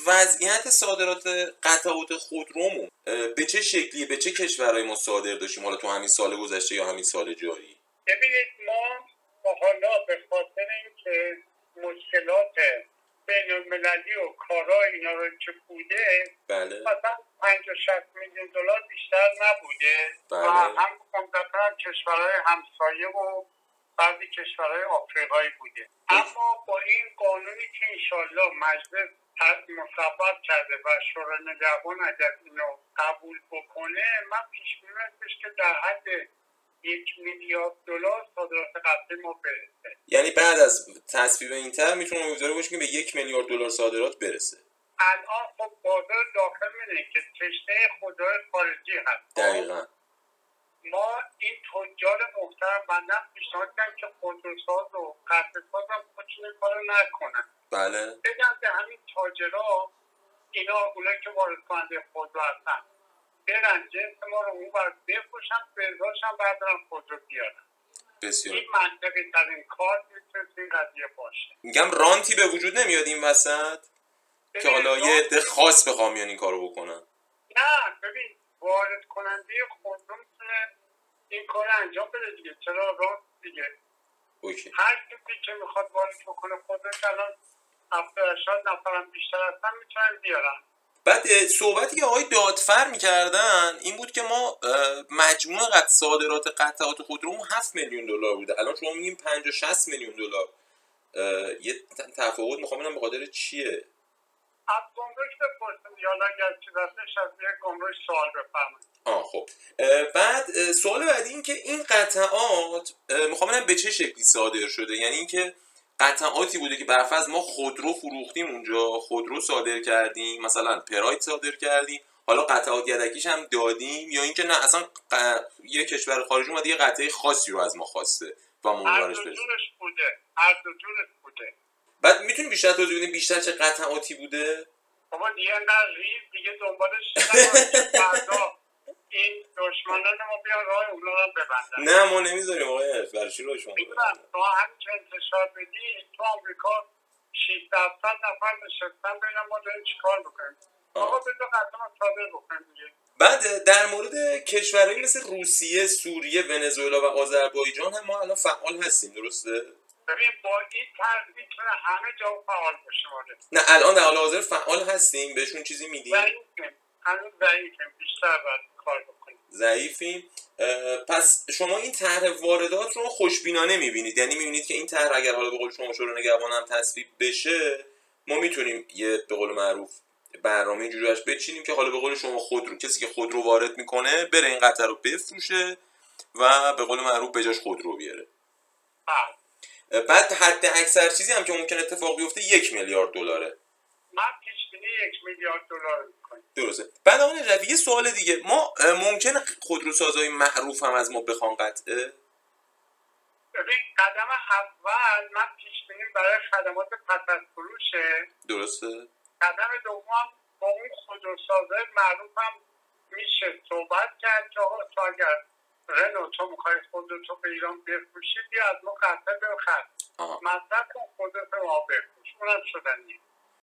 وضعیت صادرات قطعات خودرومون به چه شکلیه، به چه کشورهای ما صادر داشتیم حالا تو همین سال گذشته یا همین سال جاری؟ ببینید ما حالا به خاطر اینکه مشکلات بین المللی و کارا اینا رو که بوده، بله. مثلا 50-60 میلیون دلار بیشتر نبوده. بله. و هم عمدتاً کشورهای همسایه و بعضی کشورهای آفریقایی بوده. اما با این قانونی که انشالله مجلس مصوب کرده و شورای نگهبان اگر اینو قبول بکنه، من پیش بینی هستش که در حد 1 میلیارد دلار صادرات قطعی ما برسه. یعنی بعد از تصویب این طرح میتونه امیدوار باشیم که به 1 میلیارد دلار صادرات برسه. الان خب بازار داخل میده که تشنه خودروی خارجی هست. دقیقاً. ما این تجار محترم بندم پیشنهاد کردم که خودروساز و قطعه‌ساز هم خودشون کارو نکنن. بله. بگم که همین تاجرها اینا اونایی که وارد کننده خودرو هستن برن جنس ما رو اون بر بفروشن، برداشتن بردارن خودرو بیارن. بسیار. این منطقی ترین کار میتونه این قضیه باشه. میگم رانتی به وجود نمیاد این وسط که حالا یه عده خاص بخوام بیان این کارو بکنن؟ نه ببین، وارد کننده خودرو میتونه این کار انجام بده دیگه. چرا رانت دیگه. اوکی. هر کسی که میخواد وارد بکنه خودرو که الان 70-80 نفرم بیشتر هستن میتونن بیارن. بعد صحبتی که آقای دادفر میکردن این بود که ما مجموع صادرات قطعات خودرومون 7 میلیون دلار بوده، الان شما میگیم 50-60 میلیون دلار. یه تفاوت میخوام ببینم به خاطر چیه؟ از گمرک بپرسیم یا اگر چیز هستش از یک گمرک سوال بفرمایید. خب بعد سوال بعدی این که این قطعات میخوام ببینم به چه شکلی صادر شده، یعنی اینکه قطعاتی بوده که برفرض ما خودرو فروختیم اونجا، خودرو صادر کردیم، مثلا پراید صادر کردیم، حالا قطعات یدکیش هم دادیم، یا اینکه نه اصلا یه کشور خارجی اومده یه قطعه خاصی رو از ما خواسته و ما اونورش برسیم. هر دو جورش بوده. بعد میتونیم بیشتر توضیح بدیم بیشتر چه قطعاتی بوده؟ بابا دیگه نه ریز دیگه دنبالش فردا این دشمنان ما بیان راه اونا رو ببندن. نه ما نمیذاریم آقای حرف، برای چی رو شما ببندن؟ تو همین که انتشار بدی تو آمریکا 600 نفر نشستن ببینن ما داریم چیکار میکنیم. آقا بذار قطعا صادر بکنیم دیگه. بعد در مورد کشورهایی مثل روسیه، سوریه، ونزوئلا و آذربایجان هم ما الان فعال هستیم، درسته؟ ببین با این طرز میتونه همه جا فعال باشه. نه الان در حال حاضر فعال هستیم، بهشون چیزی میدیم؟ هنوز ضعیفیم، بیشتر باید کار بکنیم. ضعیفیم. پس شما این طرح واردات رو خوشبینانه میبینید، یعنی میبینید که این طرح اگر حالا به قول شما شورای نگهبان هم تصویب بشه ما میتونیم یه به قول معروف برنامه اینجوری ازش بچینیم که حالا به قول شما خودرو کسی که خودرو وارد میکنه بره این قطعه رو بفروشه و به قول معروف به جاش خودرو بیاره. بعد حد اکثر چیزی هم که ممکن اتفاق بیفته 1 میلیارد دلاره. من پیش بینی 1 میلیارد دلار میکنم. درسته. بعد آقای نجفی یه سوال دیگه، ما ممکنه خودروسازهای معروف هم از ما بخوان قطعه؟ ببین قدم اول من پیش بینی برای خدمات پس از فروشه. درسته. قدم دوم با اون خودروسازهای معروف هم میشه صحبت کرد که آقا تو اگر رنو تو میخوای خودتو به ایران بفروشی بیا از ما قطعه بخر، مصرف کن خودت ما بفروش. اونم شدنیه.